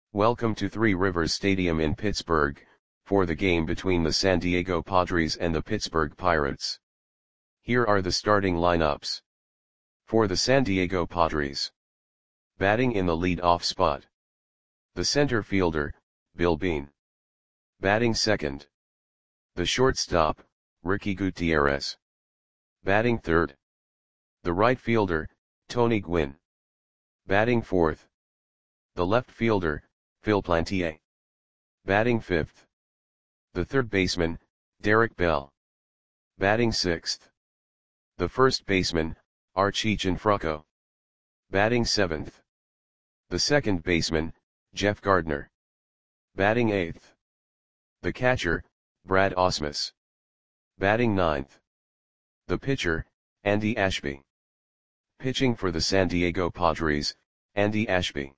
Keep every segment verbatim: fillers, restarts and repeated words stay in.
Welcome to Three Rivers Stadium in Pittsburgh, for the game between the San Diego Padres and the Pittsburgh Pirates. Here are the starting lineups. For the San Diego Padres. Batting in the lead-off spot. The center fielder, Bill Beane. Batting second. The shortstop, Ricky Gutierrez. Batting third. The right fielder, Tony Gwynn. Batting fourth. The left fielder, Phil Plantier. Batting fifth. The third baseman, Derek Bell. Batting sixth. The first baseman, Archie Gianfranco. Batting seventh. The second baseman, Jeff Gardner. Batting eighth. The catcher, Brad Ausmus. Batting ninth. The pitcher, Andy Ashby. Pitching for the San Diego Padres, Andy Ashby.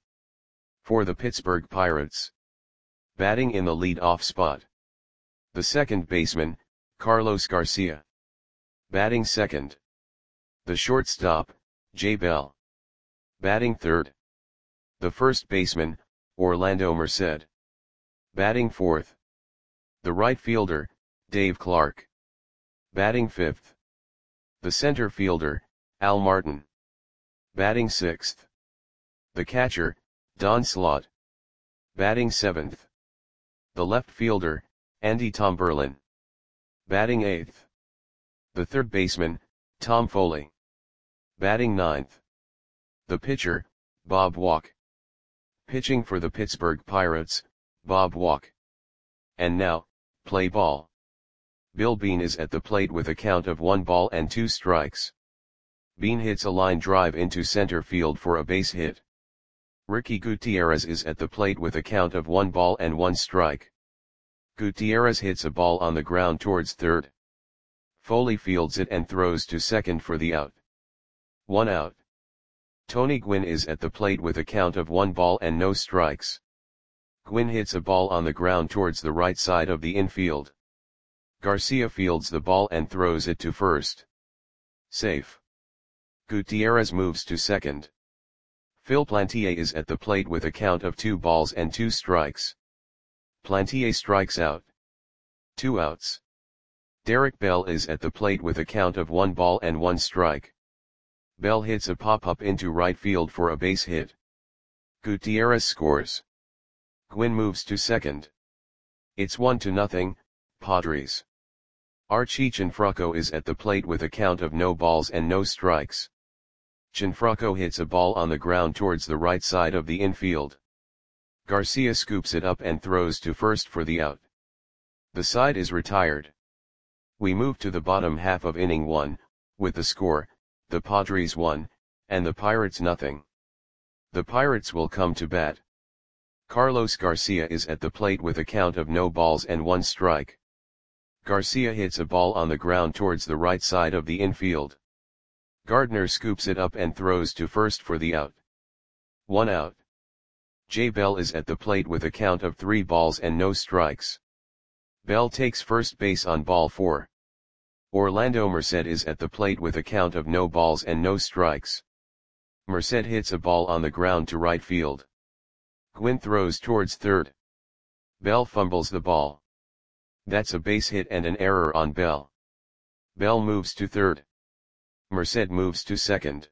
For the Pittsburgh Pirates. Batting in the lead-off spot. The second baseman, Carlos Garcia. Batting second. The shortstop, Jay Bell. Batting third. The first baseman, Orlando Merced. Batting fourth. The right fielder, Dave Clark. Batting fifth. The center fielder, Al Martin. Batting sixth. The catcher, Don Slaught. Batting seventh. The left fielder, Andy Tomberlin. Batting eighth. The third baseman, Tom Foley. Batting ninth. The pitcher, Bob Walk. Pitching for the Pittsburgh Pirates, Bob Walk. And now, play ball. Bill Beane is at the plate with a count of one ball and two strikes. Beane hits a line drive into center field for a base hit. Ricky Gutierrez is at the plate with a count of one ball and one strike. Gutierrez hits a ball on the ground towards third. Foley fields it and throws to second for the out. One out. Tony Gwynn is at the plate with a count of one ball and no strikes. Gwynn hits a ball on the ground towards the right side of the infield. Garcia fields the ball and throws it to first. Safe. Gutierrez moves to second. Phil Plantier is at the plate with a count of two balls and two strikes. Plantier strikes out. Two outs. Derek Bell is at the plate with a count of one ball and one strike. Bell hits a pop-up into right field for a base hit. Gutierrez scores. Gwynn moves to second. It's one to nothing, Padres. Archie Gianfranco is at the plate with a count of no balls and no strikes. Gianfranco hits a ball on the ground towards the right side of the infield. Garcia scoops it up and throws to first for the out. The side is retired. We move to the bottom half of inning one, with the score, the Padres one, and the Pirates nothing. The Pirates will come to bat. Carlos Garcia is at the plate with a count of no balls and one strike. Garcia hits a ball on the ground towards the right side of the infield. Gardner scoops it up and throws to first for the out. One out. Jay Bell is at the plate with a count of three balls and no strikes. Bell takes first base on ball four. Orlando Merced is at the plate with a count of no balls and no strikes. Merced hits a ball on the ground to right field. Gwynn throws towards third. Bell fumbles the ball. That's a base hit and an error on Bell. Bell moves to third. Merced moves to second.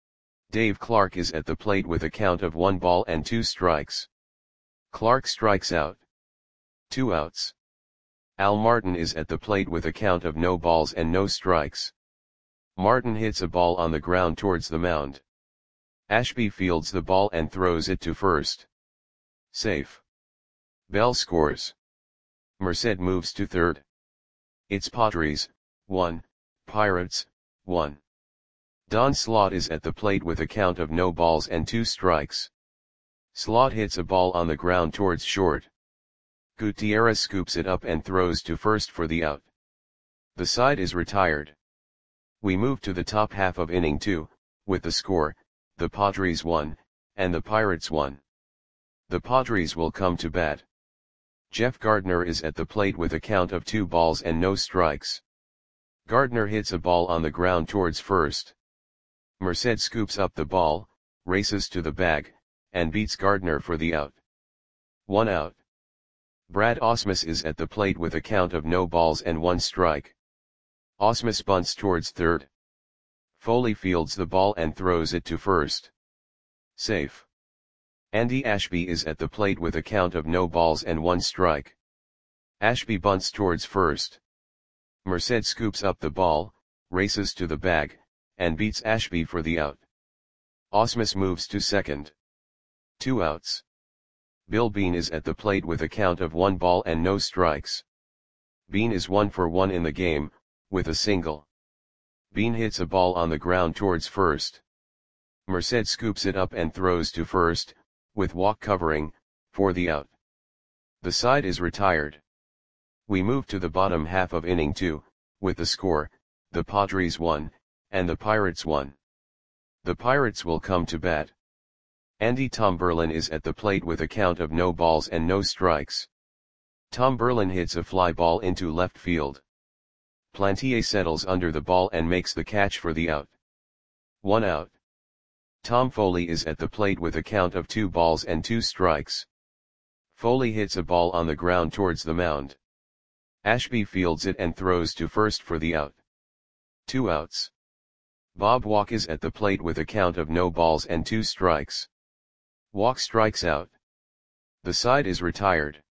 Dave Clark is at the plate with a count of one ball and two strikes. Clark strikes out. Two outs. Al Martin is at the plate with a count of no balls and no strikes. Martin hits a ball on the ground towards the mound. Ashby fields the ball and throws it to first. Safe. Bell scores. Merced moves to third. It's Padres, one, Pirates, one. Don Slaught is at the plate with a count of no balls and two strikes. Slaught hits a ball on the ground towards short. Gutierrez scoops it up and throws to first for the out. The side is retired. We move to the top half of inning two, with the score, the Padres one, and the Pirates one. The Padres will come to bat. Jeff Gardner is at the plate with a count of two balls and no strikes. Gardner hits a ball on the ground towards first. Merced scoops up the ball, races to the bag, and beats Gardner for the out. One out. Brad Ausmus is at the plate with a count of no balls and one strike. Ausmus bunts towards third. Foley fields the ball and throws it to first. Safe. Andy Ashby is at the plate with a count of no balls and one strike. Ashby bunts towards first. Merced scoops up the ball, races to the bag, and beats Ashby for the out. Ausmus moves to second. Two outs. Bill Bean is at the plate with a count of one ball and no strikes. Bean is one for one in the game, with a single. Bean hits a ball on the ground towards first. Merced scoops it up and throws to first, with walk covering, for the out. The side is retired. We move to the bottom half of inning two, with the score, the Padres won, and the Pirates won. The Pirates will come to bat. Andy Tom Berlin is at the plate with a count of no balls and no strikes. Tom Berlin hits a fly ball into left field. Plantier settles under the ball and makes the catch for the out. One out. Tom Foley is at the plate with a count of two balls and two strikes. Foley hits a ball on the ground towards the mound. Ashby fields it and throws to first for the out. Two outs. Bob Walk is at the plate with a count of no balls and two strikes. Walk strikes out. The side is retired.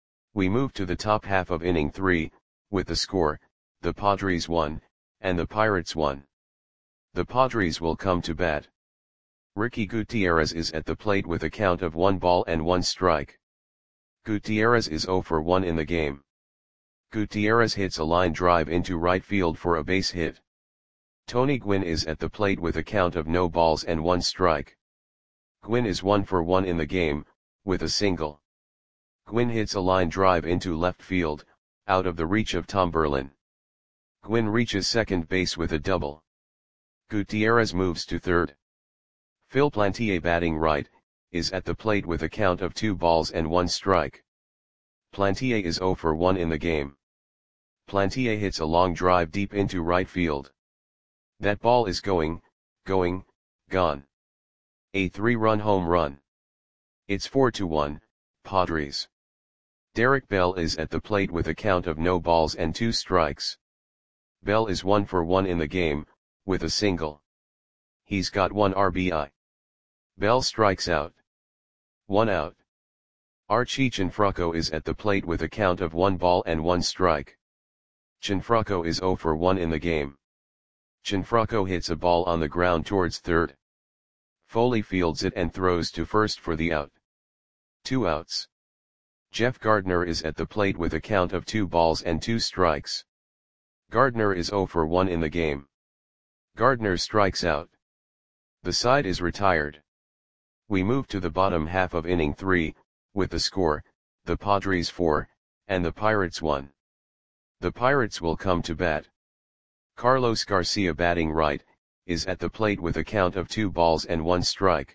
We move to the top half of inning three, with the score, the Padres won, and the Pirates won. The Padres will come to bat. Ricky Gutierrez is at the plate with a count of one ball and one strike. Gutierrez is zero for one in the game. Gutierrez hits a line drive into right field for a base hit. Tony Gwynn is at the plate with a count of no balls and one strike. Gwynn is one for one in the game, with a single. Gwynn hits a line drive into left field, out of the reach of Tom Berlin. Gwynn reaches second base with a double. Gutierrez moves to third. Phil Plantier, batting right, is at the plate with a count of two balls and one strike. Plantier is zero for one in the game. Plantier hits a long drive deep into right field. That ball is going, going, gone. A three-run home run. It's four to one, Padres. Derek Bell is at the plate with a count of no balls and two strikes. Bell is one for one in the game, with a single. He's got one R B I. Bell strikes out. One out. Archie Cianfrocco is at the plate with a count of one ball and one strike. Cianfrocco is zero for one in the game. Cianfrocco hits a ball on the ground towards third. Foley fields it and throws to first for the out. Two outs. Jeff Gardner is at the plate with a count of two balls and two strikes. Gardner is zero for one in the game. Gardner strikes out. The side is retired. We move to the bottom half of inning three, with the score, the Padres four, and the Pirates one. The Pirates will come to bat. Carlos Garcia, batting right, is at the plate with a count of two balls and one strike.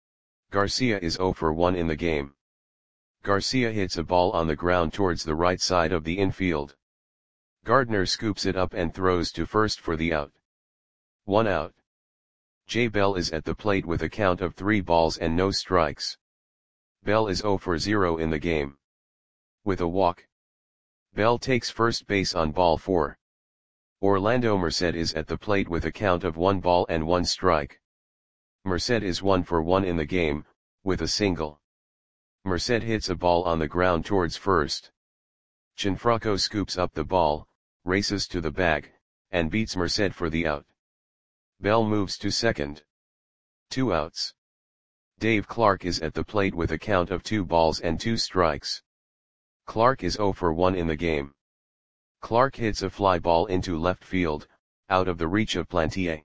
Garcia is zero for one in the game. Garcia hits a ball on the ground towards the right side of the infield. Gardner scoops it up and throws to first for the out. One out. Jay Bell is at the plate with a count of three balls and no strikes. Bell is zero for zero in the game. With a walk. Bell takes first base on ball four. Orlando Merced is at the plate with a count of one ball and one strike. Merced is one for one in the game, with a single. Merced hits a ball on the ground towards first. Cianfrocco scoops up the ball, races to the bag, and beats Merced for the out. Bell moves to second. Two outs. Dave Clark is at the plate with a count of two balls and two strikes. Clark is zero for one in the game. Clark hits a fly ball into left field, out of the reach of Plantier.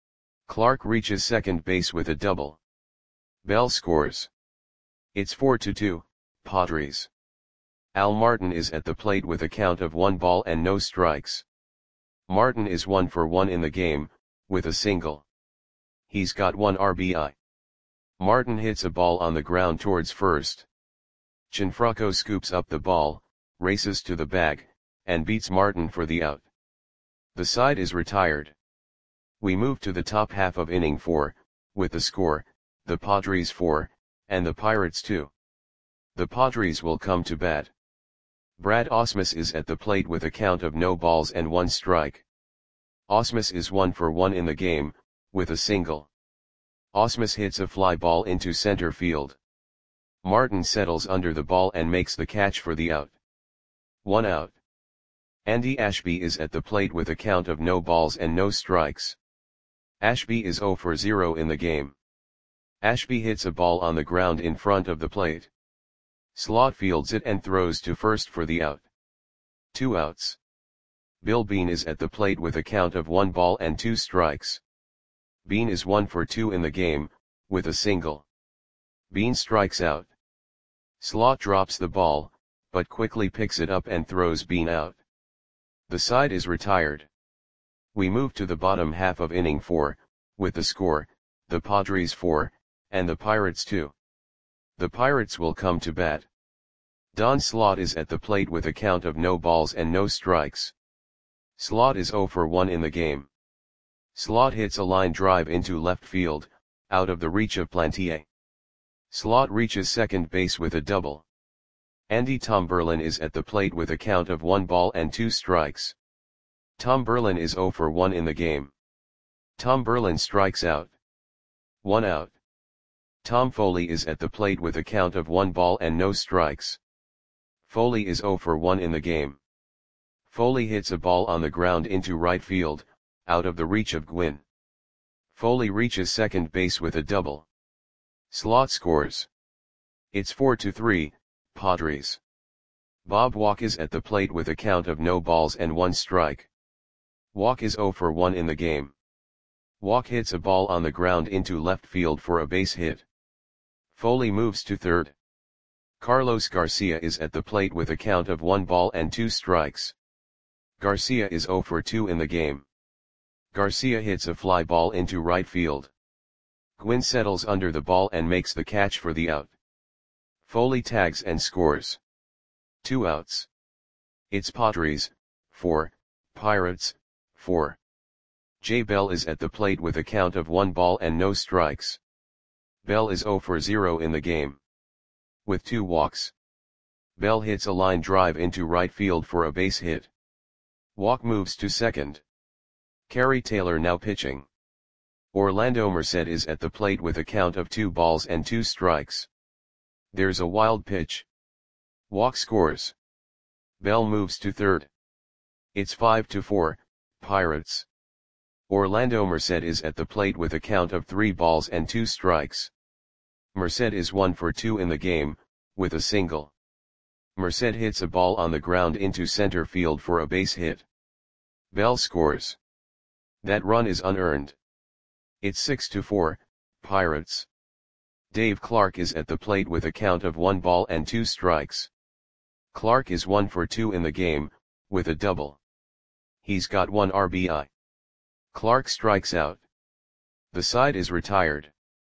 Clark reaches second base with a double. Bell scores. It's four to two, Padres. Al Martin is at the plate with a count of one ball and no strikes. Martin is one for one in the game, with a single. He's got one R B I. Martin hits a ball on the ground towards first. Cianfrocco scoops up the ball, races to the bag, and beats Martin for the out. The side is retired. We move to the top half of inning four, with the score, the Padres four, and the Pirates two. The Padres will come to bat. Brad Ausmus is at the plate with a count of no balls and one strike. Ausmus is one for one in the game, with a single. Ausmus hits a fly ball into center field. Martin settles under the ball and makes the catch for the out. One out. Andy Ashby is at the plate with a count of no balls and no strikes. Ashby is zero for zero in the game. Ashby hits a ball on the ground in front of the plate. Slot fields it and throws to first for the out. Two outs. Bill Bean is at the plate with a count of one ball and two strikes. Bean is one for two in the game, with a single. Bean strikes out. Slot drops the ball, but quickly picks it up and throws Bean out. The side is retired. We move to the bottom half of inning four, with the score, the Padres four, and the Pirates two. The Pirates will come to bat. Don Slot is at the plate with a count of no balls and no strikes. Slot is zero for one in the game. Slot hits a line drive into left field, out of the reach of Plantier. Slot reaches second base with a double. Andy Tom Berlin is at the plate with a count of one ball and two strikes. Tom Berlin is zero for one in the game. Tom Berlin strikes out. One out. Tom Foley is at the plate with a count of one ball and no strikes. Foley is zero for one in the game. Foley hits a ball on the ground into right field, out of the reach of Gwynn. Foley reaches second base with a double. Slot scores. It's four to three, Padres. Bob Walk is at the plate with a count of no balls and one strike. Walk is zero for one in the game. Walk hits a ball on the ground into left field for a base hit. Foley moves to third. Carlos Garcia is at the plate with a count of one ball and two strikes. Garcia is zero for two in the game. Garcia hits a fly ball into right field. Gwynn settles under the ball and makes the catch for the out. Foley tags and scores. Two outs. It's Padres, four, Pirates, four. Jay Bell is at the plate with a count of one ball and no strikes. Bell is zero for zero in the game. With two walks. Bell hits a line drive into right field for a base hit. Walk moves to second. Kerry Taylor now pitching. Orlando Merced is at the plate with a count of two balls and two strikes. There's a wild pitch. Walk scores. Bell moves to third. It's five to four, Pirates. Orlando Merced is at the plate with a count of three balls and two strikes. Merced is one for two in the game, with a single. Merced hits a ball on the ground into center field for a base hit. Bell scores. That run is unearned. It's six to four, Pirates. Dave Clark is at the plate with a count of one ball and two strikes. Clark is one for two in the game, with a double. He's got one R B I. Clark strikes out. The side is retired.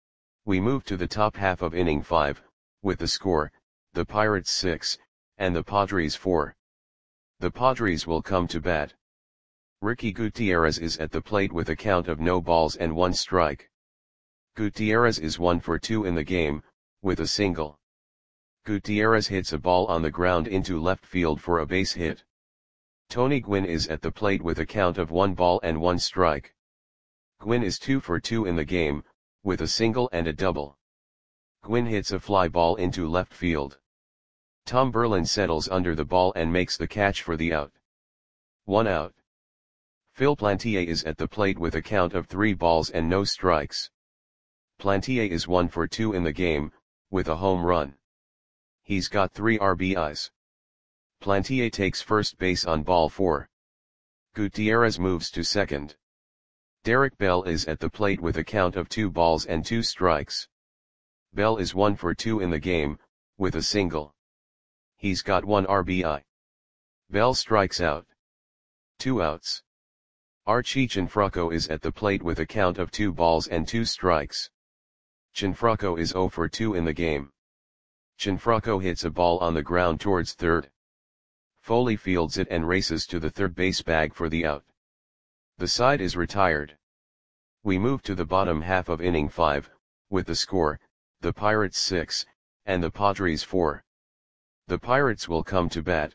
We move to the top half of inning five, with the score, the Pirates six, and the Padres four. The Padres will come to bat. Ricky Gutierrez is at the plate with a count of no balls and one strike. Gutierrez is one for two in the game, with a single. Gutierrez hits a ball on the ground into left field for a base hit. Tony Gwynn is at the plate with a count of one ball and one strike. Gwynn is two for two in the game, with a single and a double. Gwynn hits a fly ball into left field. Tom Berlin settles under the ball and makes the catch for the out. One out. Phil Plantier is at the plate with a count of three balls and no strikes. Plantier is one for two in the game, with a home run. He's got three R B Is. Plantier takes first base on ball four. Gutierrez moves to second. Derek Bell is at the plate with a count of two balls and two strikes. Bell is one for two in the game, with a single. He's got one R B I. Bell strikes out. Two outs. Archie Cianfrocco is at the plate with a count of two balls and two strikes. Cianfrocco is zero for two in the game. Cianfrocco hits a ball on the ground towards third. Foley fields it and races to the third base bag for the out. The side is retired. We move to the bottom half of inning five, with the score, the Pirates six, and the Padres four. The Pirates will come to bat.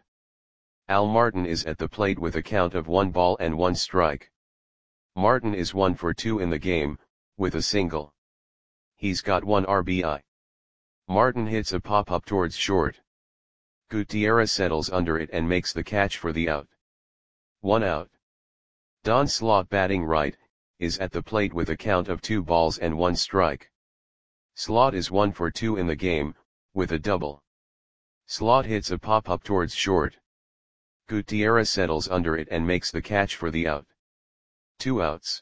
Al Martin is at the plate with a count of one ball and one strike. Martin is one for two in the game, with a single. He's got one R B I. Martin hits a pop-up towards short. Gutierrez settles under it and makes the catch for the out. One out. Don Slaught, batting right, is at the plate with a count of two balls and one strike. Slaught is one for two in the game, with a double. Slaught hits a pop-up towards short. Gutierrez settles under it and makes the catch for the out. Two outs.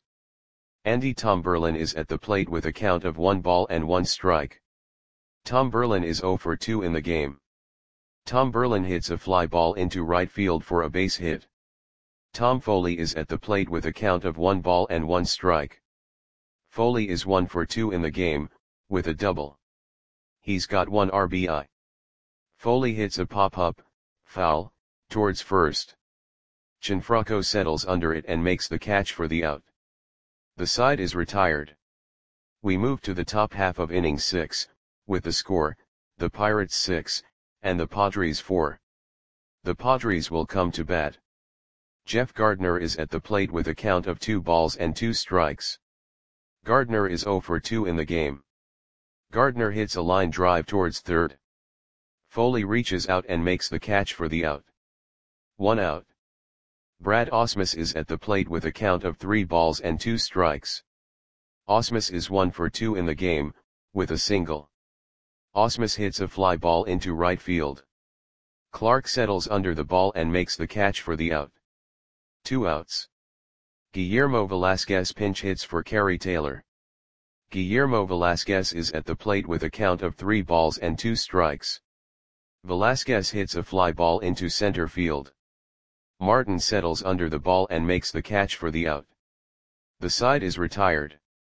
Andy Tomberlin is at the plate with a count of one ball and one strike. Tomberlin is zero for two in the game. Tomberlin hits a fly ball into right field for a base hit. Tom Foley is at the plate with a count of one ball and one strike. Foley is one for two in the game, with a double. He's got one R B I. Foley hits a pop-up, foul, towards first. Gianfranco settles under it and makes the catch for the out. The side is retired. We move to the top half of inning six, with the score, the Pirates six, and the Padres four. The Padres will come to bat. Jeff Gardner is at the plate with a count of two balls and two strikes. Gardner is zero for two in the game. Gardner hits a line drive towards third. Foley reaches out and makes the catch for the out. One out. Brad Ausmus is at the plate with a count of three balls and two strikes. Ausmus is one for two in the game, with a single. Ausmus hits a fly ball into right field. Clark settles under the ball and makes the catch for the out. Two outs. Guillermo Velasquez pinch hits for Kerry Taylor. Guillermo Velasquez is at the plate with a count of three balls and two strikes. Velasquez hits a fly ball into center field. Martin settles under the ball and makes the catch for the out. The side is retired.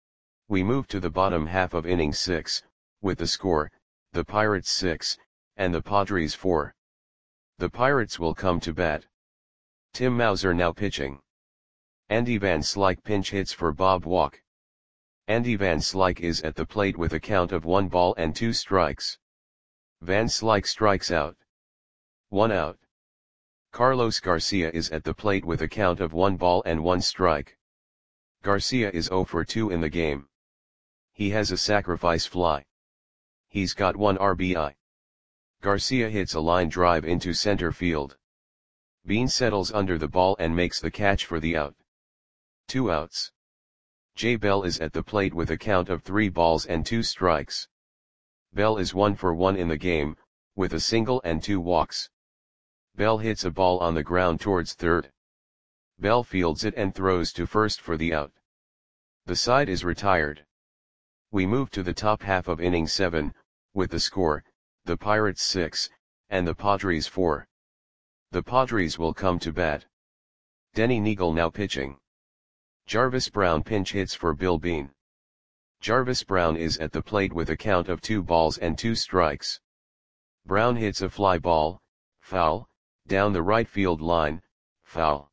We move to the bottom half of inning six, with the score, the Pirates six, and the Padres four. The Pirates will come to bat. Tim Mauser now pitching. Andy Van Slyke pinch hits for Bob Walk. Andy Van Slyke is at the plate with a count of one ball and two strikes. Van Slyke strikes out. One out. Carlos Garcia is at the plate with a count of one ball and one strike. Garcia is zero for two in the game. He has a sacrifice fly. He's got one R B I. Garcia hits a line drive into center field. Bean settles under the ball and makes the catch for the out. Two outs. Jay Bell is at the plate with a count of three balls and two strikes. Bell is one for one in the game, with a single and two walks. Bell hits a ball on the ground towards third. Bell fields it and throws to first for the out. The side is retired. We move to the top half of inning seven, with the score, the Pirates six, and the Padres four. The Padres will come to bat. Denny Neagle now pitching. Jarvis Brown pinch hits for Bill Bean. Jarvis Brown is at the plate with a count of two balls and two strikes. Brown hits a fly ball, foul, down the right field line, foul.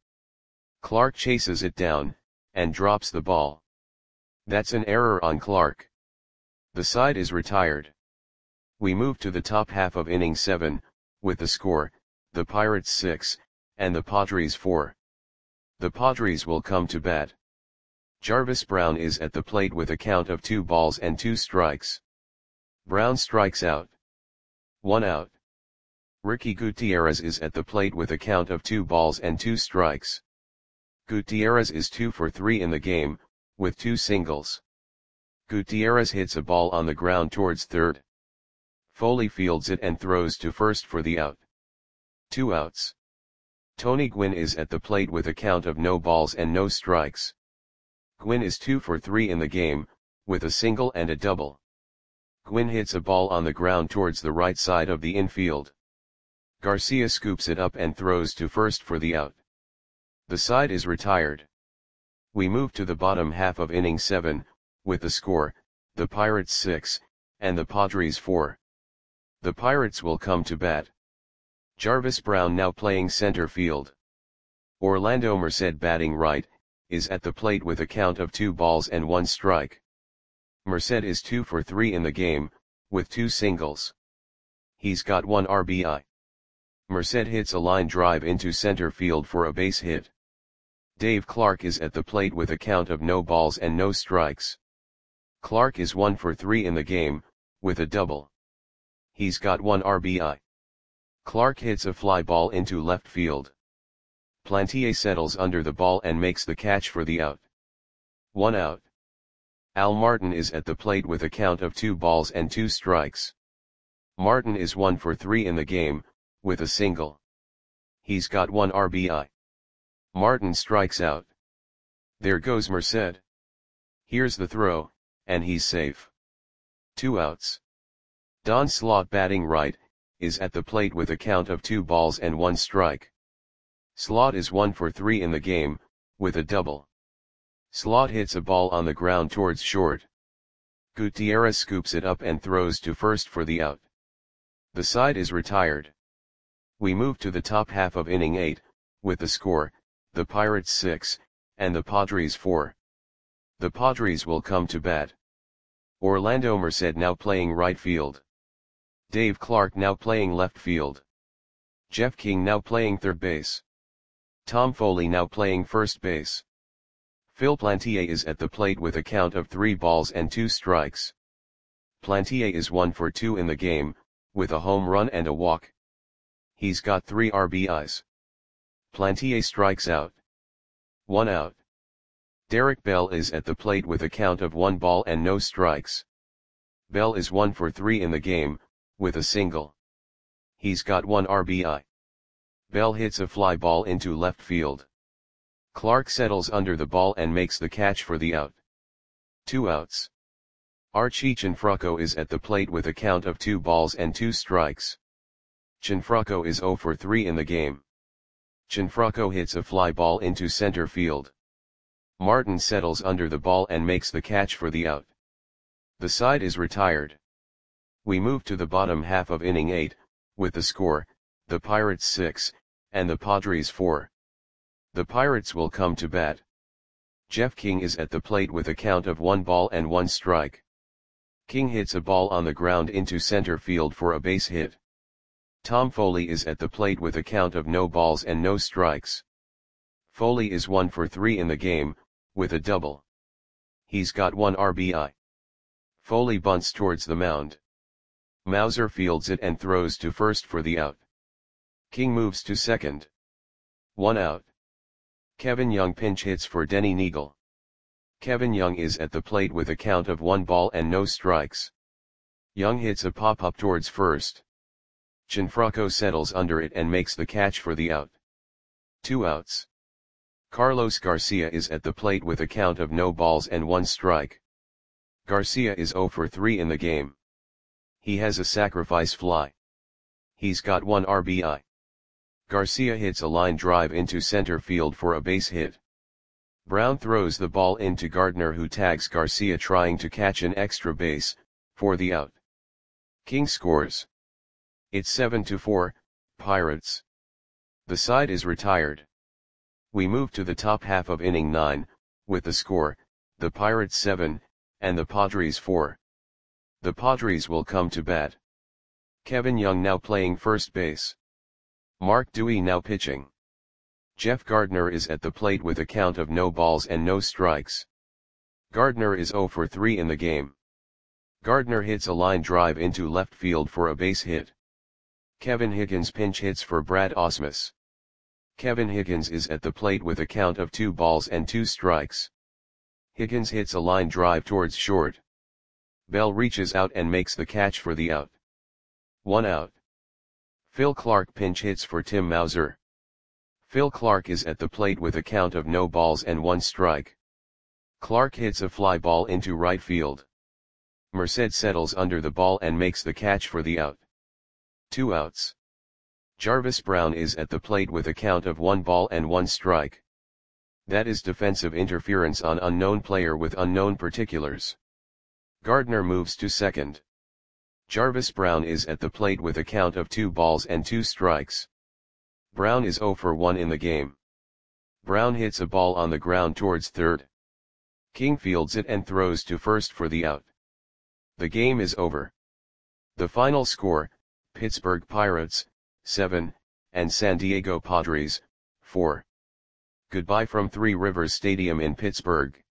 Clark chases it down, and drops the ball. That's an error on Clark. The side is retired. We move to the top half of inning seven, with the score, the Pirates six, and the Padres four. The Padres will come to bat. Jarvis Brown is at the plate with a count of two balls and two strikes. Brown strikes out. One out. Ricky Gutierrez is at the plate with a count of two balls and two strikes. Gutierrez is two for three in the game, with two singles. Gutierrez hits a ball on the ground towards third. Foley fields it and throws to first for the out. Two outs. Tony Gwynn is at the plate with a count of no balls and no strikes. Gwynn is two for three in the game, with a single and a double. Gwynn hits a ball on the ground towards the right side of the infield. Garcia scoops it up and throws to first for the out. The side is retired. We move to the bottom half of inning seven, with the score, the Pirates six, and the Padres four. The Pirates will come to bat. Jarvis Brown now playing center field. Orlando Merced batting right, is at the plate with a count of two balls and one strike. Merced is two for three in the game, with two singles. He's got one R B I. Merced hits a line drive into center field for a base hit. Dave Clark is at the plate with a count of no balls and no strikes. Clark is one for three in the game, with a double. He's got one R B I. Clark hits a fly ball into left field. Plantier settles under the ball and makes the catch for the out. One out. Al Martin is at the plate with a count of two balls and two strikes. Martin is one for three in the game, with a single. He's got one R B I. Martin strikes out. There goes Merced. Here's the throw, and he's safe. Two outs. Don Slaught, batting right, is at the plate with a count of two balls and one strike. Slaught is one for three in the game, with a double. Slaught hits a ball on the ground towards short. Gutierrez scoops it up and throws to first for the out. The side is retired. We move to the top half of inning eight, with the score, the Pirates six, and the Padres four. The Padres will come to bat. Orlando Merced now playing right field. Dave Clark now playing left field. Jeff King now playing third base. Tom Foley now playing first base. Phil Plantier is at the plate with a count of three balls and two strikes. Plantier is one for two in the game, with a home run and a walk. He's got three R B Is. Plantier strikes out. One out. Derek Bell is at the plate with a count of one ball and no strikes. Bell is one for three in the game, with a single. He's got one R B I. Bell hits a fly ball into left field. Clark settles under the ball and makes the catch for the out. Two outs. Archie Cianfrocco is at the plate with a count of two balls and two strikes. Cianfrocco is zero for three in the game. Cianfrocco hits a fly ball into center field. Martin settles under the ball and makes the catch for the out. The side is retired. We move to the bottom half of inning eight, with the score, the Pirates six, and the Padres four. The Pirates will come to bat. Jeff King is at the plate with a count of one ball and one strike. King hits a ball on the ground into center field for a base hit. Tom Foley is at the plate with a count of no balls and no strikes. Foley is one for three in the game, with a double. He's got one R B I. Foley bunts towards the mound. Mauser fields it and throws to first for the out. King moves to second. One out. Kevin Young pinch hits for Denny Neagle. Kevin Young is at the plate with a count of one ball and no strikes. Young hits a pop-up towards first. Cianfrocco settles under it and makes the catch for the out. Two outs. Carlos Garcia is at the plate with a count of no balls and one strike. Garcia is zero for three in the game. He has a sacrifice fly. He's got one R B I. Garcia hits a line drive into center field for a base hit. Brown throws the ball into Gardner, who tags Garcia trying to catch an extra base, for the out. King scores. It's seven to four, Pirates. The side is retired. We move to the top half of inning nine, with the score, the Pirates seven, and the Padres four. The Padres will come to bat. Kevin Young now playing first base. Mark Dewey now pitching. Jeff Gardner is at the plate with a count of no balls and no strikes. Gardner is zero for three in the game. Gardner hits a line drive into left field for a base hit. Kevin Higgins pinch hits for Brad Ausmus. Kevin Higgins is at the plate with a count of two balls and two strikes. Higgins hits a line drive towards short. Bell reaches out and makes the catch for the out. One out. Phil Clark pinch hits for Tim Mauser. Phil Clark is at the plate with a count of no balls and one strike. Clark hits a fly ball into right field. Merced settles under the ball and makes the catch for the out. Two outs. Jarvis Brown is at the plate with a count of one ball and one strike. That is defensive interference on unknown player with unknown particulars. Gardner moves to second. Jarvis Brown is at the plate with a count of two balls and two strikes. Brown is zero for one in the game. Brown hits a ball on the ground towards third. King fields it and throws to first for the out. The game is over. The final score, Pittsburgh Pirates, seven, and San Diego Padres, four. Goodbye from Three Rivers Stadium in Pittsburgh.